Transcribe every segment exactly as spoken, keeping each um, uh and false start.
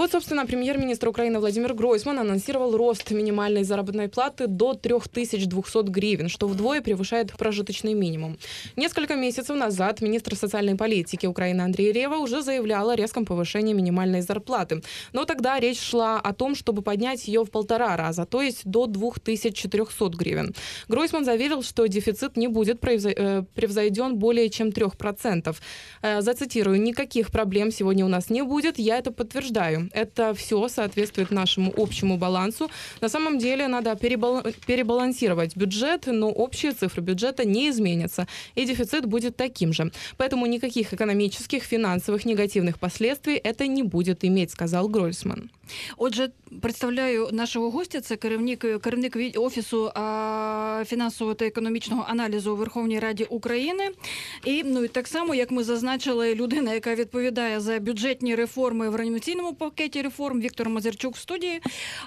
Вот, собственно, премьер-министр Украины Владимир Гройсман анонсировал рост минимальной заработной платы до три тысячи двести гривен, что вдвое превышает прожиточный минимум. Несколько месяцев назад министр социальной политики Украины Андрей Рева уже заявлял о резком повышении минимальной зарплаты. Но тогда речь шла о том, чтобы поднять ее в полтора раза, то есть до две тысячи четыреста гривен. Гройсман заверил, что дефицит не будет превзойден более чем три процента. Зацитирую: «Никаких проблем сегодня у нас не будет, я это подтверждаю. Это все соответствует нашему общему балансу. На самом деле надо перебалансировать бюджет, но общие цифры бюджета не изменятся, и дефицит будет таким же. Поэтому никаких экономических, финансовых негативных последствий это не будет иметь», сказал Гройсман. Отже, представляю нашого гостя, це керівник, керівник Офісу а, фінансового та економічного аналізу у Верховній Раді України. І, ну, і так само, як ми зазначили, людина, яка відповідає за бюджетні реформи в реанімаційному пакеті реформ, Віктор Мазерчук в студії.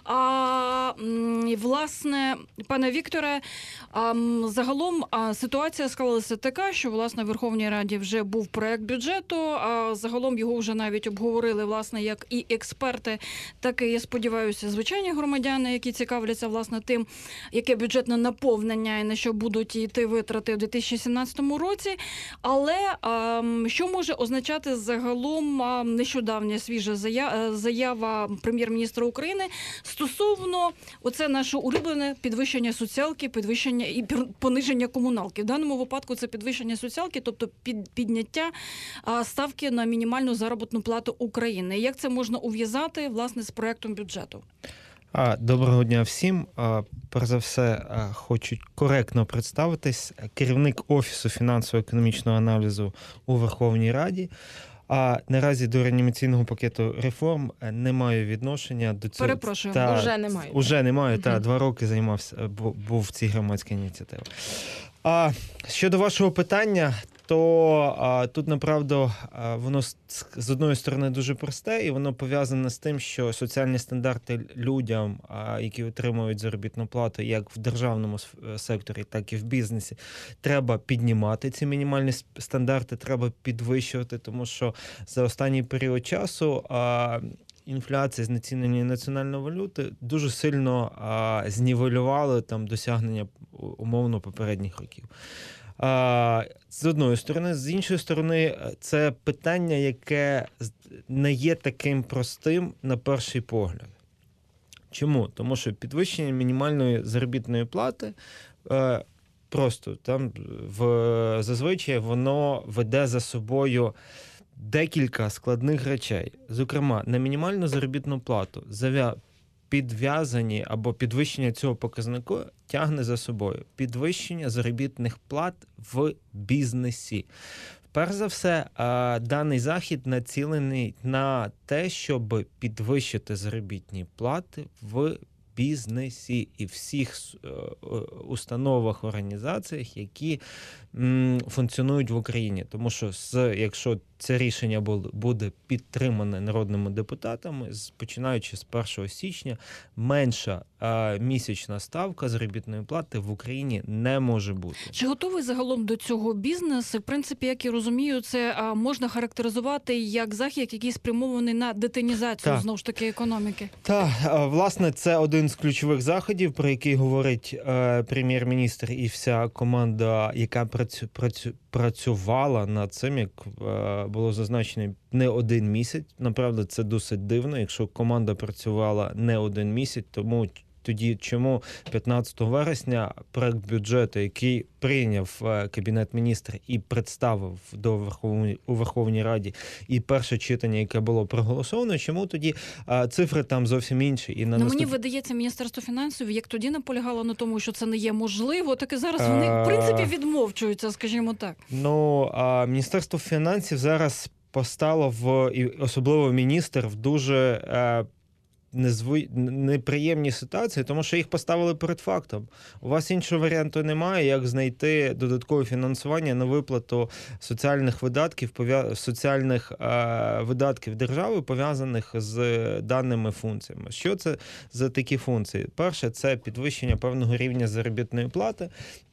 А, і, власне, пане Вікторе, а, загалом а, ситуація склалася така, що, власне, в Верховній Раді вже був проект бюджету, а загалом його вже навіть обговорили, власне, як і експерти, так і, я сподіваюся, звичайні громадяни, які цікавляться, власне, тим, яке бюджетне наповнення і на що будуть йти витрати у дві тисячі сімнадцятому році. Але а, що може означати загалом а, нещодавня свіжа заява, заява прем'єр-міністра України стосовно оце наше улюблене підвищення соціалки, підвищення і пониження комуналки. В даному випадку це підвищення соціалки, тобто під, підняття а, ставки на мінімальну заробітну плату України. Як це можна ув'язати, власне, з проектом бюджету? Доброго дня всім. Перш за все, хочу коректно представитись. Керівник Офісу фінансово-економічного аналізу у Верховній Раді. А наразі до реанімаційного пакету реформ не маю відношення до цього. Перепрошую, та, уже немає. Уже немає, угу. та, два роки займався, був в цій громадській ініціативі. А щодо вашого питання, то а, тут, направду, а, воно з, з одної сторони дуже просте, і воно пов'язане з тим, що соціальні стандарти людям, а, які отримують заробітну плату як в державному секторі, так і в бізнесі, треба піднімати ці мінімальні стандарти, треба підвищувати, тому що за останній період часу а, інфляція, знецінення національної валюти дуже сильно а, знівелювали там досягнення умовно попередніх років. З одної сторони. З іншої сторони, це питання, яке не є таким простим на перший погляд. Чому? Тому що підвищення мінімальної заробітної плати просто там в, зазвичай воно веде за собою декілька складних речей. Зокрема, на мінімальну заробітну плату зав'я підв'язані або підвищення цього показнику тягне за собою підвищення заробітних плат в бізнесі. Перш за все, даний захід націлений на те, щоб підвищити заробітні плати в бізнесі і всіх установах, організаціях, які функціонують в Україні. Тому що, якщо це рішення буде підтримане народними депутатами, починаючи з першого січня, менша місячна ставка заробітної плати в Україні не може бути. Чи готовий загалом до цього бізнес? В принципі, як я розумію, це можна характеризувати як захід, який спрямований на детінізацію, так, знову ж таки, економіки. Так, власне, це один з ключових заходів, про який говорить е, прем'єр-міністр і вся команда, яка працю, працю, працювала над цим, як е, було зазначено, не один місяць. Направду, це досить дивно, якщо команда працювала не один місяць, тому тоді чому п'ятнадцятого вересня проект бюджету, який прийняв Кабінет міністрів і представив до Верховної, у Верховній Раді, і перше читання, яке було проголосовано, чому тоді а, цифри там зовсім інші? І на ну, наступ... Мені видається, Міністерство фінансів, як тоді наполягало на тому, що це не є можливо, так і зараз вони, в принципі, відмовчуються, скажімо так. Ну, а Міністерство фінансів зараз постало, в, і особливо міністр, в дуже а, Незв... неприємні ситуації, тому що їх поставили перед фактом. У вас іншого варіанту немає, як знайти додаткове фінансування на виплату соціальних видатків, пов'я... соціальних е... видатків держави, пов'язаних з даними функціями. Що це за такі функції? Перше, це підвищення певного рівня заробітної плати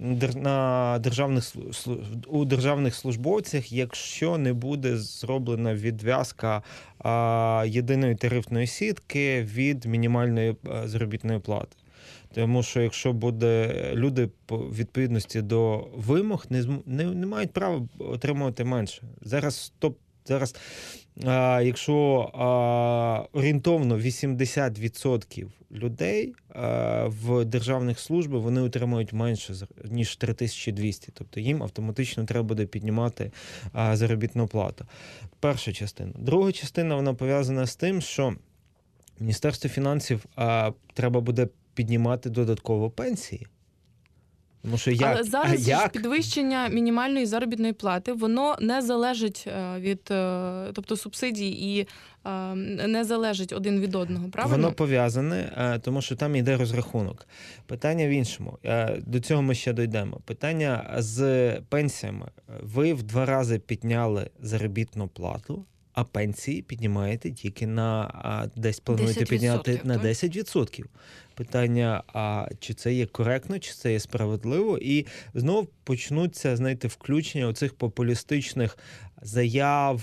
на державних... у державних службовцях, якщо не буде зроблена відв'язка а, єдиної тарифної сітки від мінімальної а, заробітної плати. Тому що якщо буде люди по відповідності до вимог не, не, не мають права отримувати менше. Зараз топ Зараз, а, якщо а, орієнтовно вісімдесят відсотків людей а, в державних службах вони отримують менше, ніж три тисячі двісті. Тобто їм автоматично треба буде піднімати а, заробітну плату. Перша частина. Друга частина, вона пов'язана з тим, що Міністерство фінансів а, треба буде піднімати додатково пенсії. Тому що як, Але зараз як? ж підвищення мінімальної заробітної плати, воно не залежить від, тобто субсидій і не залежить один від одного, правильно? Воно пов'язане, тому що там йде розрахунок. Питання в іншому. До цього ми ще дійдемо. Питання з пенсіями. Ви в два рази підняли заробітну плату, а пенсії піднімаєте тільки на, десь плануєте підняти на десять відсотків. Питання, а чи це є коректно, чи це є справедливо? І знову почнуться, знаєте, включення оцих популістичних заяв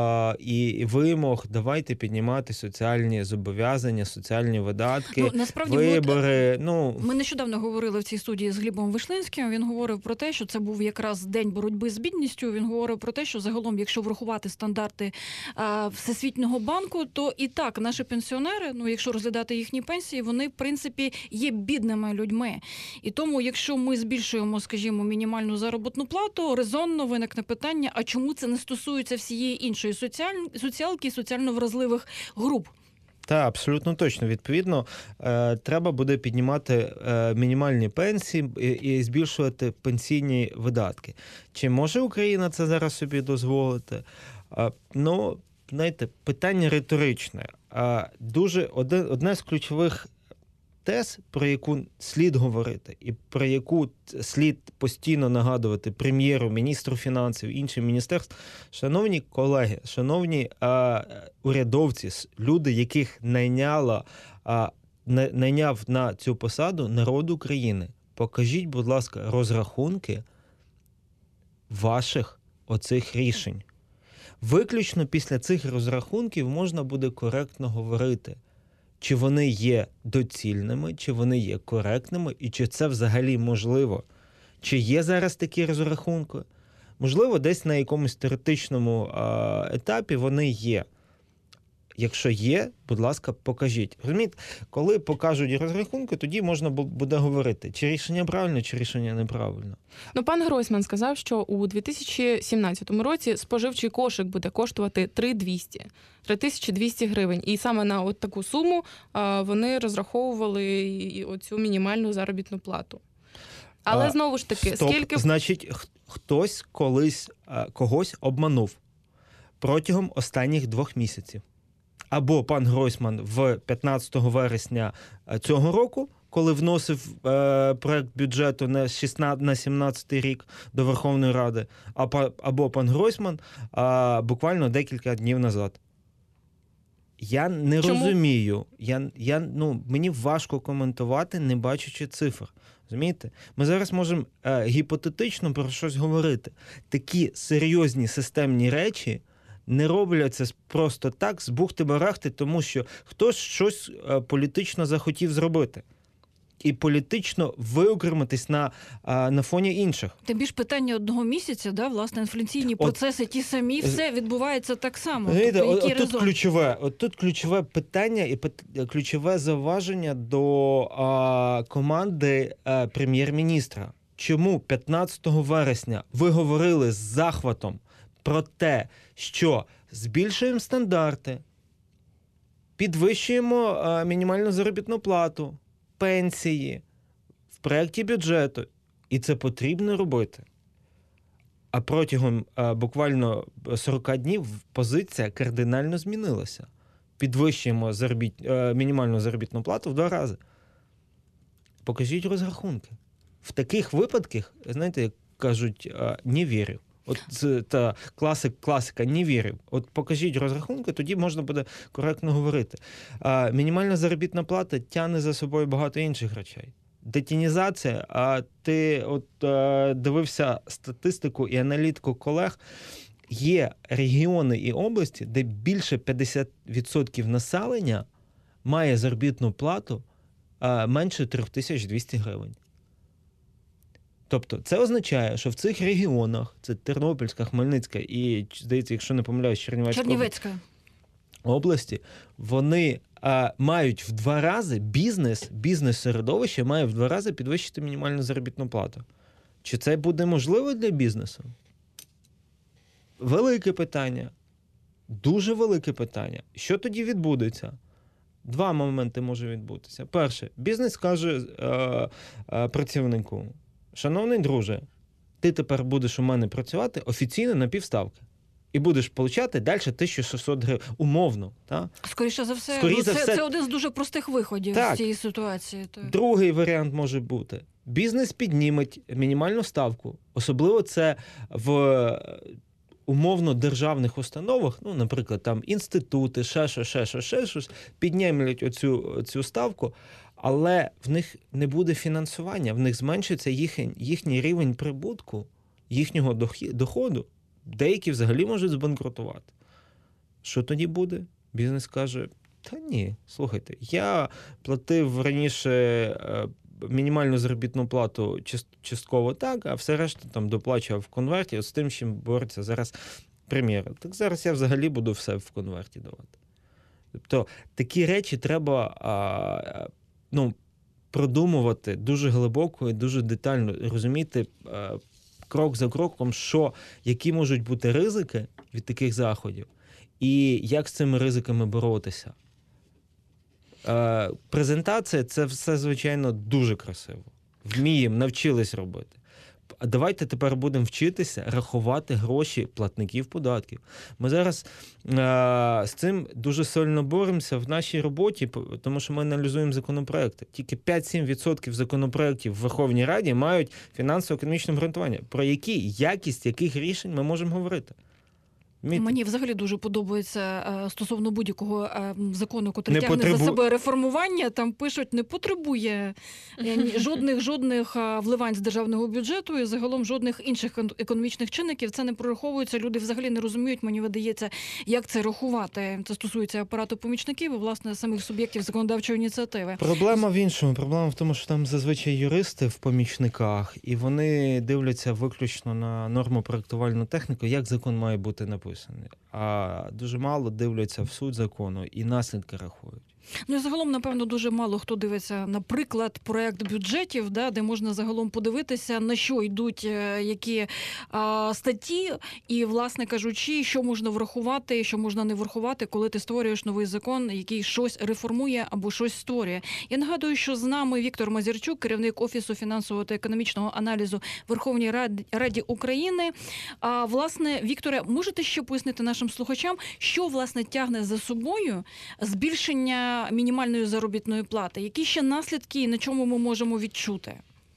і вимог. Давайте піднімати соціальні зобов'язання, соціальні видатки, ну, насправді, вибори. От, ну... Ми нещодавно говорили в цій студії з Глібом Вишлинським. Він говорив про те, що це був якраз день боротьби з бідністю. Він говорив про те, що загалом, якщо врахувати стандарти а, Всесвітнього банку, то і так наші пенсіонери, ну якщо розглядати їхні пенсії, вони, в принципі, є бідними людьми. І тому, якщо ми збільшуємо, скажімо, мінімальну заробітну плату, резонно виникне питання, а чому це не стосується всієї іншої соціаль... соціалки, соціально вразливих груп? Так, абсолютно точно. Відповідно, треба буде піднімати мінімальні пенсії і збільшувати пенсійні видатки. Чи може Україна це зараз собі дозволити? Ну, знаєте, питання риторичне. Дуже одне з ключових тез, про яку слід говорити і про яку слід постійно нагадувати прем'єру, міністру фінансів, іншим міністерствам. Шановні колеги, шановні а, урядовці, люди, яких найняла, а, найняв на цю посаду народ України, покажіть, будь ласка, розрахунки ваших оцих рішень. Виключно після цих розрахунків можна буде коректно говорити, чи вони є доцільними, чи вони є коректними, і чи це взагалі можливо. Чи є зараз такі розрахунки? Можливо, десь на якомусь теоретичному а, етапі вони є. Якщо є, будь ласка, покажіть. Розумієте, коли покажуть розрахунки, тоді можна буде говорити, чи рішення правильне, чи рішення неправильне. Ну, пан Гройсман сказав, що у дві тисячі сімнадцятому році споживчий кошик буде коштувати три тисячі двісті. три тисячі двісті гривень. І саме на от таку суму а, вони розраховували оцю мінімальну заробітну плату. Але а, знову ж таки, стоп. скільки... Значить, хтось колись а, когось обманув протягом останніх двох місяців. Або пан Гройсман в п'ятнадцятого вересня цього року, коли вносив е, проект бюджету на шістнадцятий, на сімнадцятий рік до Верховної Ради, або пан Гройсман е, буквально декілька днів назад. Я не Чому? розумію, я, я, ну, мені важко коментувати, не бачачи цифр. Розумієте? Ми зараз можемо е, гіпотетично про щось говорити. Такі серйозні системні речі не робляться просто так, з бухти-барахти, тому що хтось щось політично захотів зробити. І політично виокремитись на, на фоні інших. Тим більш питання одного місяця, да, власне, інфляційні от, процеси ті самі, все відбувається так само. Знаєте, тобто, от, от, тут ключове, от тут ключове питання і ключове зауваження до а, команди а, прем'єр-міністра. Чому п'ятнадцятого вересня ви говорили з захватом про те, що збільшуємо стандарти, підвищуємо а, мінімальну заробітну плату, пенсії в проєкті бюджету, і це потрібно робити. А протягом а, буквально сорок днів позиція кардинально змінилася. Підвищуємо заробіт, а, мінімальну заробітну плату в два рази. Покажіть розрахунки. В таких випадках, знаєте, як кажуть, а, не вірю. От та класик, класика, не вірив. От покажіть розрахунки, тоді можна буде коректно говорити. А, мінімальна заробітна плата тягне за собою багато інших речей. Детінізація, а ти от а, дивився статистику і аналітику колег, є регіони і області, де більше п'ятдесят відсотків населення має заробітну плату а, менше три тисячі двісті гривень. Тобто це означає, що в цих регіонах, це Тернопільська, Хмельницька і, здається, якщо не помиляюсь, Чернівецька, Чернівецька. області, вони а, мають в два рази бізнес, бізнес-середовище має в два рази підвищити мінімальну заробітну плату. Чи це буде можливо для бізнесу? Велике питання. Дуже велике питання. Що тоді відбудеться? Два моменти може відбутися. Перше, бізнес каже е, е, працівнику: шановний друже, ти тепер будеш у мене працювати офіційно на півставки. І будеш получати далі тисячу шістсот гривень. Умовно. Та? Скоріше за все, Скоріше ну, це, за все... це один з дуже простих виходів Так. з цієї ситуації. Так. Другий варіант може бути. Бізнес підніметь мінімальну ставку. Особливо це в умовно державних установах, ну, наприклад, там інститути, ще що, ще що, ще щось, піднімуть оцю, цю ставку, але в них не буде фінансування, в них зменшиться їхній, їхній рівень прибутку, їхнього доходу. Деякі взагалі можуть збанкрутувати. Що тоді буде? Бізнес каже: та ні, слухайте, я платив раніше мінімальну заробітну плату частково так, а все решта там доплачував в конверті, от з тим, чим бореться зараз прем'єра. Так зараз я взагалі буду все в конверті давати. Тобто такі речі треба а, ну, продумувати дуже глибоко і дуже детально, розуміти а, крок за кроком, що, які можуть бути ризики від таких заходів і як з цими ризиками боротися. Е, презентація – це все, звичайно, дуже красиво. Вміємо, навчились робити. А давайте тепер будемо вчитися рахувати гроші платників податків. Ми зараз е, з цим дуже сильно боремося в нашій роботі, тому що ми аналізуємо законопроекти. Тільки п'ять-сім відсотків законопроектів в Верховній Раді мають фінансово-економічне обґрунтування. Про які якість яких рішень ми можемо говорити? Мені взагалі дуже подобається стосовно будь-якого закону, який тягне потребу... за себе реформування. Там пишуть, не потребує жодних жодних вливань з державного бюджету і загалом жодних інших економічних чинників. Це не прораховується. Люди взагалі не розуміють, мені видається, як це рахувати. Це стосується апарату помічників і, власне, самих суб'єктів законодавчої ініціативи. Проблема в іншому. Проблема в тому, що там зазвичай юристи в помічниках, і вони дивляться виключно на норму проектувальну техніку, як закон має бути написаний. А дуже мало дивляться в суть закону і наслідки рахують. Ну і загалом, напевно, дуже мало хто дивиться, наприклад, проект бюджетів, да, де можна загалом подивитися, на що йдуть які а, статті, і, власне кажучи, що можна врахувати, що можна не врахувати, коли ти створюєш новий закон, який щось реформує або щось створює. Я нагадую, що з нами Віктор Мазірчук, керівник Офісу фінансового та економічного аналізу Верховній Раді, Раді України. А, власне, Вікторе, можете ще пояснити нашим слухачам, що, власне, тягне за собою збільшення мінімальної заробітної плати? Які ще наслідки і на чому ми можемо відчути?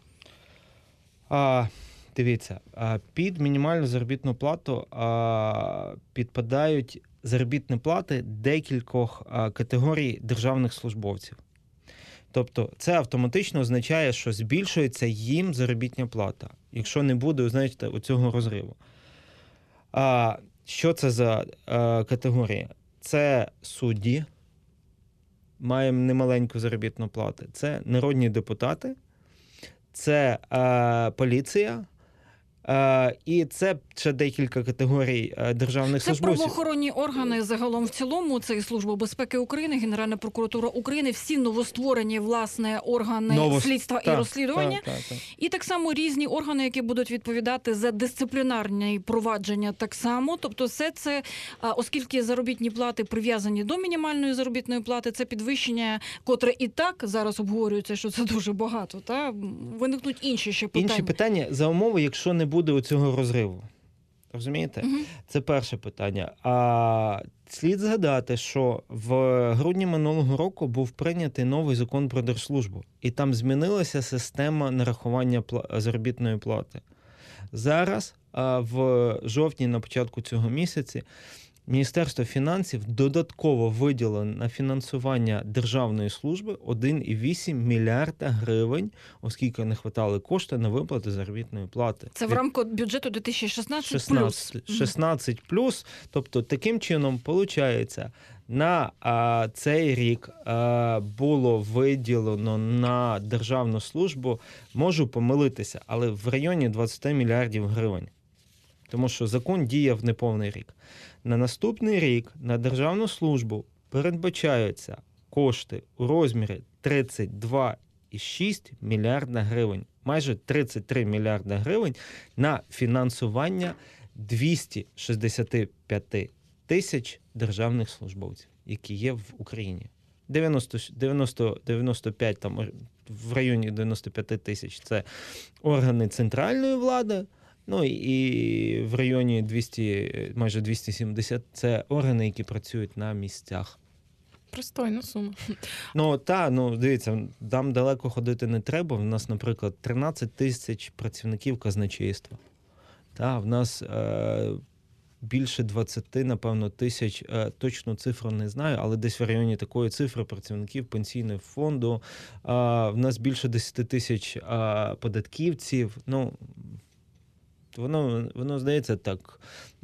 А, дивіться, під мінімальну заробітну плату а, підпадають заробітні плати декількох а, категорій державних службовців. Тобто це автоматично означає, що збільшується їм заробітна плата, якщо не буде, знаєте, у цього розриву. А, що це за а, категорії? Це судді, маємо немаленьку заробітну плату. Це народні депутати, це е, поліція, е, і це ще декілька категорій е, державних це службовців. Це правоохоронні органи загалом в цілому, це і Служба безпеки України, Генеральна прокуратура України, всі новостворені, власне, органи Новост... слідства так, і розслідування. Так, так, так. І так само різні органи, які будуть відповідати за дисциплінарні провадження так само. Тобто все це, оскільки заробітні плати прив'язані до мінімальної заробітної плати, це підвищення, котре і так зараз обговорюється, що це дуже багато. Та виникнуть інші ще питання. Інші питання за умови, якщо не буде у цього розриву. Розумієте? Угу. Це перше питання. А слід згадати, що в грудні минулого року був прийнятий новий закон про держслужбу. І там змінилася система нарахування заробітної плати. Зараз, в жовтні, на початку цього місяці, Міністерство фінансів додатково виділило на фінансування державної служби один цілих вісім мільярда гривень, оскільки не хватали кошти на виплати заробітної плати. Це в рамках бюджету дві тисячі шістнадцять плюс. шістнадцять плюс. Тобто таким чином, виходить, на а, цей рік а, було виділено на державну службу, можу помилитися, але в районі двадцять мільярдів гривень. Тому що закон діяв неповний рік. На наступний рік на державну службу передбачаються кошти у розмірі тридцять два цілих шість мільярда гривень. Майже тридцять три мільярда гривень на фінансування двісті шістдесят п'ять тисяч державних службовців, які є в Україні. дев'яносто, дев'яносто, дев'яносто п'ять, там, в районі дев'яносто п'ять тисяч – це органи центральної влади, ну і в районі двісті, майже двісті сімдесят – це органи, які працюють на місцях. Пристойна сума. Ну, та, ну, дивіться, там далеко ходити не треба. В нас, наприклад, тринадцять тисяч працівників казначейства. Та, в нас е, більше двадцять, напевно, тисяч, е, точну цифру не знаю, але десь в районі такої цифри працівників пенсійного фонду. Е, в нас більше десять тисяч е, податківців. Ну, Воно, воно здається так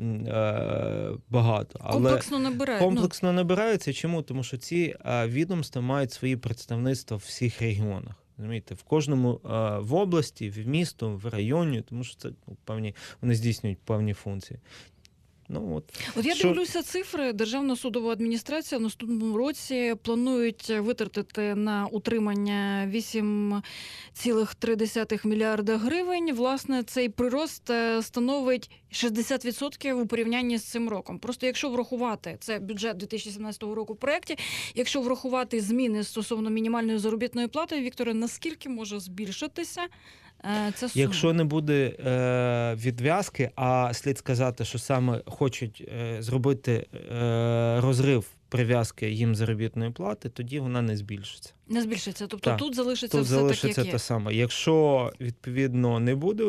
е, багато. Але комплексно набирають. Комплексно набираються. Чому? Тому що ці е, відомства мають свої представництва в всіх регіонах. Розумієте? В кожному е, в області, в місто, в районі, тому що це ну, певні, вони здійснюють певні функції. Ну, от. От я Що... дивлюся цифри. Державна судова адміністрація в наступному році планують витратити на утримання вісім цілих три десятих мільярда гривень. Власне, цей прирост становить шістдесят відсотків у порівнянні з цим роком. Просто якщо врахувати, це бюджет дві тисячі сімнадцятого року в проєкті, якщо врахувати зміни стосовно мінімальної заробітної плати, Вікторе, наскільки може збільшитися це сума? Якщо не буде е, відв'язки, а слід сказати, що саме хочуть е, зробити е, розрив прив'язки їм заробітної плати, тоді вона не збільшиться. Не збільшиться, тобто так. тут залишиться тут все залишиться так, як те є. саме. Якщо, відповідно, не буде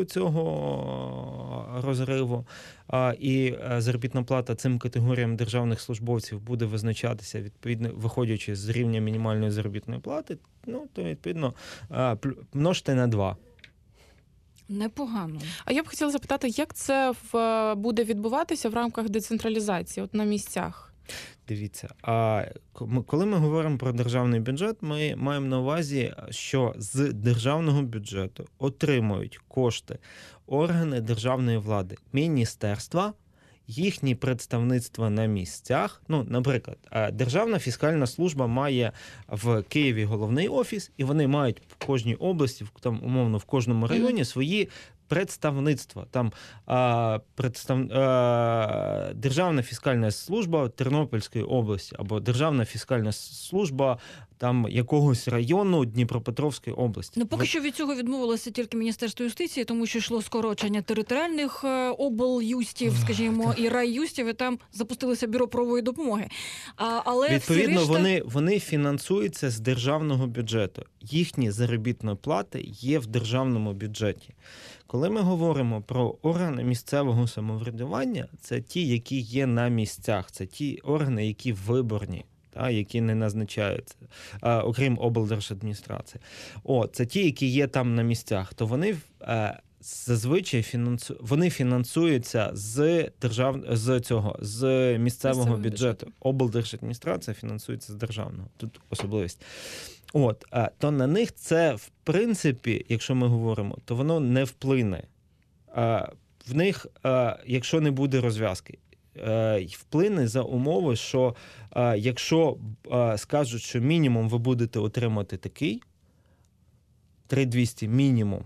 цього розриву, а, і заробітна плата цим категоріям державних службовців буде визначатися, відповідно, виходячи з рівня мінімальної заробітної плати, ну, то, відповідно, множте на два. Непогано. А я б хотіла запитати, як це в, буде відбуватися в рамках децентралізації, от на місцях? Дивіться, а коли ми говоримо про державний бюджет, ми маємо на увазі, що з державного бюджету отримують кошти органи державної влади, міністерства, їхні представництва на місцях. Ну, наприклад, Державна фіскальна служба має в Києві головний офіс, і вони мають в кожній області, там, умовно, в кожному районі свої представництва. Там а, представ... а, Державна фіскальна служба Тернопільської області або Державна фіскальна служба там якогось району Дніпропетровської області. Ну, поки Ви... що від цього відмовилося тільки Міністерство юстиції, тому що йшло скорочення територіальних облюстів, скажімо, і райюстів, і там запустилося бюро правової допомоги. А, але відповідно, решта... вони, вони фінансуються з державного бюджету. Їхні заробітні плати є в державному бюджеті. Коли ми говоримо про органи місцевого самоврядування, це ті, які є на місцях, це ті органи, які виборні, та, які не назначаються, а, окрім облдержадміністрації. О, це ті, які є там на місцях, то вони а, зазвичай фінансу... вони фінансуються з держав... з цього, з місцевого Місцевого бюджету. бюджету. Облдержадміністрація фінансується з державного. Тут особливість. От, то на них це, в принципі, якщо ми говоримо, то воно не вплине. В них, якщо не буде розв'язки, вплине за умови, що якщо скажуть, що мінімум ви будете отримати такий, три тисячі двісті мінімум,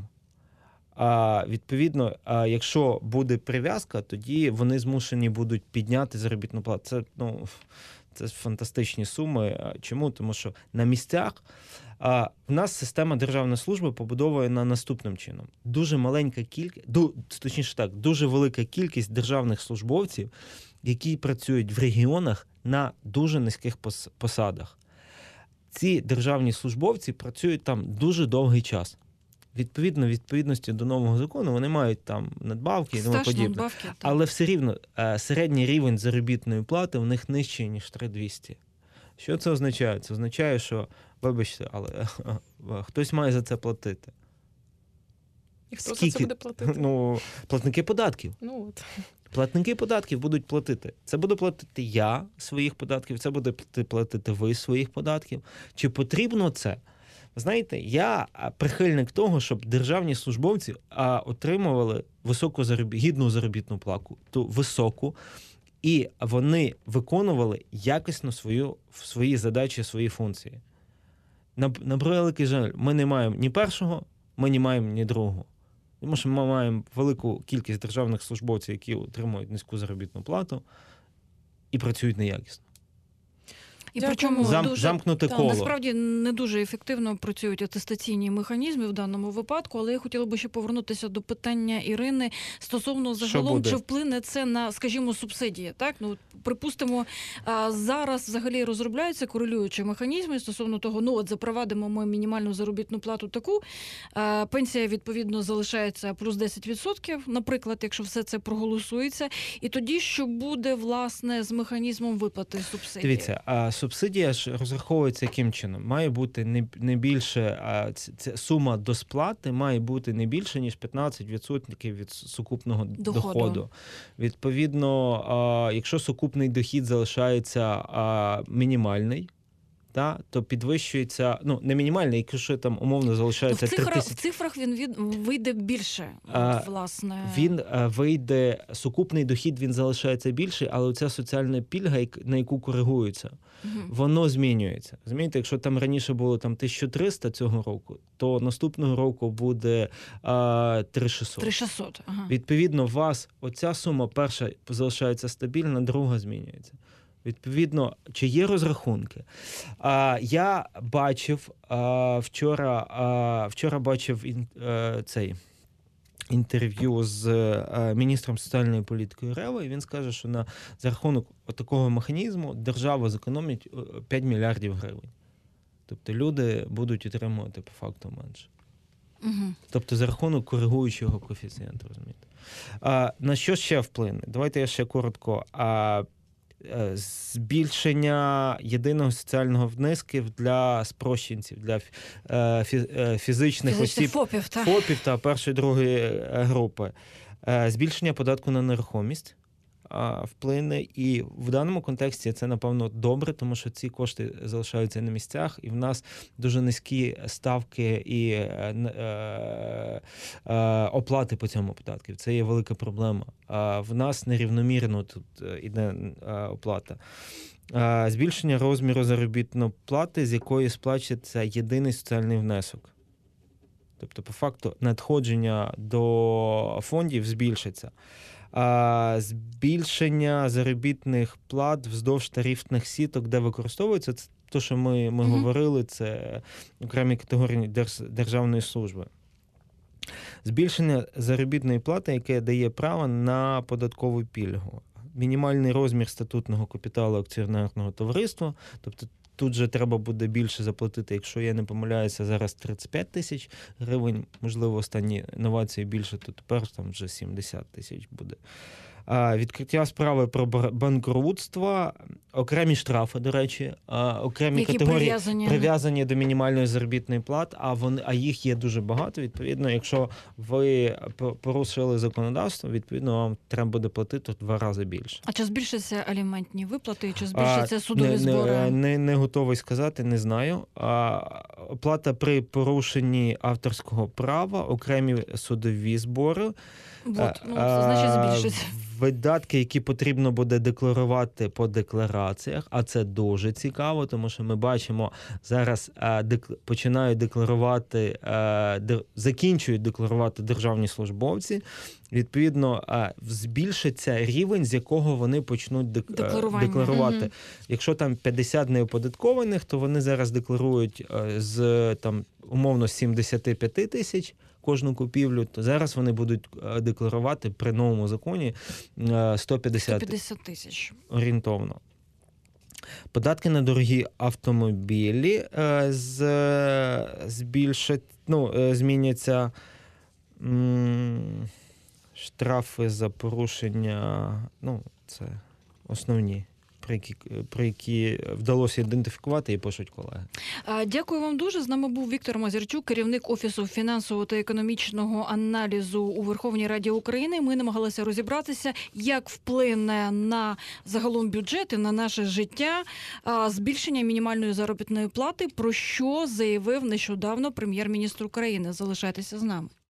а відповідно, якщо буде прив'язка, тоді вони змушені будуть підняти заробітну плату. Це, ну... Це фантастичні суми. Чому? Тому що на місцях а, в нас система державної служби побудована наступним чином. Дуже маленька кількість, точніше так, дуже велика кількість державних службовців, які працюють в регіонах на дуже низьких посадах. Ці державні службовці працюють там дуже довгий час. Відповідно, відповідності до нового закону вони мають там надбавки і тому Стаж, подібне. надбавки, так. Але все рівно е, середній рівень заробітної плати в них нижчий, ніж три тисячі двісті. Що це означає? Це означає, що, вибачте, але е, е, хтось має за це платити. І хто за Скільки? це буде платити? Ну, платники податків. Ну от. Платники податків будуть платити. Це буду платити я своїх податків, це буде платити ви своїх податків. Чи потрібно це? Знаєте, я прихильник того, щоб державні службовці а, отримували високу зароб... гідну заробітну плату, ту високу, і вони виконували якісно свою, свої задачі, свої функції. На, на превеликий жаль, ми не маємо ні першого, ми не маємо ні другого. Тому що ми маємо велику кількість державних службовців, які отримують низьку заробітну плату і працюють неякісно. І Дякую. причому Зам, дуже замкнути та, коло. насправді не дуже ефективно працюють атестаційні механізми в даному випадку, але я хотіла би ще повернутися до питання Ірини стосовно загалом, буде? чи вплине це на, скажімо, субсидії. Так, ну припустимо, а, зараз взагалі розробляються корелюючі механізми стосовно того, ну от запровадимо ми мінімальну заробітну плату таку, а, пенсія відповідно залишається плюс десять відсотків, наприклад, якщо все це проголосується, і тоді що буде власне з механізмом виплати субсидії? Дивіться, а субсидія ж розраховується яким чином? Має бути не, не більше, а ця сума до сплати має бути не більше, ніж п'ятнадцять відсотків від сукупного Доходу. доходу. Відповідно, а, якщо сукупний дохід залишається а, мінімальний, та, то підвищується, ну, не мінімальний, якщо там умовно залишається в, три цифра, в тисячі. цифрах він від, вийде більше, А, от, власне. Він а, вийде, сукупний дохід він залишається більший, але оця соціальна пільга, як- на яку коригується, Мгм. воно змінюється. Розумієте, якщо там раніше було там тисяча триста цього року, то наступного року буде а, три тисячі шістсот. три тисячі шістсот. Ага. Відповідно, у вас оця сума перша залишається стабільна, друга змінюється. Відповідно, чи є розрахунки? А, я бачив а, вчора, а, вчора бачив ін, а, цей інтерв'ю з а, міністром соціальної політики РФ, і він скаже, що на за рахунок такого механізму держава зекономить п'ять мільярдів гривень. Тобто люди будуть отримувати по факту менше. Угу. Тобто за рахунок коригуючого коефіцієнту, розумієте. А, на що ще вплине? Давайте я ще коротко. А, е, збільшення єдиного соціального внесків для спрощенців, для е, фі- е, фізичних Фізичних осіб, ФОПів, так. ФОПів та першої, другої е, групи. Е, збільшення податку на нерухомість а, вплине. І в даному контексті це, напевно, добре, тому що ці кошти залишаються на місцях, і в нас дуже низькі ставки і е, е, е, оплати по цьому податку. Це є велика проблема. А в нас нерівномірно тут іде е, оплата. Е, збільшення розміру заробітної плати, з якої сплачується єдиний соціальний внесок. Тобто, по факту, надходження до фондів збільшиться. А, збільшення заробітних плат вздовж тарифних сіток, де використовується, це те, що ми, ми Мгм. говорили, це окремі категорії держ, державної служби. Збільшення заробітної плати, яке дає право на податкову пільгу. Мінімальний розмір статутного капіталу акціонерного товариства, тобто тут же треба буде більше заплатити, якщо я не помиляюся, зараз тридцять п'ять тисяч гривень, можливо, останні новації більше, то тепер там вже сімдесят тисяч буде. А, відкриття справи про бар- банкрутство, окремі штрафи, до речі, а, окремі Які категорії прив'язані. прив'язані до мінімальної заробітної плати, а вони, а їх є дуже багато. Відповідно, якщо ви по- порушили законодавство, відповідно, вам треба буде платити в два рази більше. А чи збільшаться аліментні виплати, чи збільшаться А, судові не, збори? Не, не, не готовий сказати, не знаю. А, оплата при порушенні авторського права, окремі судові збори. От, ну, А, це значить збільшиться. Видатки, які потрібно буде декларувати по деклараціях, а це дуже цікаво, тому що ми бачимо зараз а, дек, починають декларувати, а, де, закінчують декларувати державні службовці. Відповідно, а, збільшиться рівень, з якого вони почнуть дек, Декларування. декларувати. Мгм. Якщо там п'ятдесят неоподаткованих, то вони зараз декларують а, з там умовно сімдесят п'ять тисяч кожну купівлю, то зараз вони будуть е, декларувати при новому законі е, сто п'ятдесят сто п'ятдесят тисяч. орієнтовно. Податки на дорогі автомобілі е, з, збільшать, ну, е, зміняться. М, штрафи за порушення, ну, це основні, про які, про які вдалося ідентифікувати і пишуть колеги. А, Дякую вам дуже. З нами був Віктор Мазерчук, керівник Офісу фінансового та економічного аналізу у Верховній Раді України. Ми намагалися розібратися, як вплине на загалом бюджет і на наше життя а, збільшення мінімальної заробітної плати, про що заявив нещодавно прем'єр-міністр України. Залишайтеся з нами.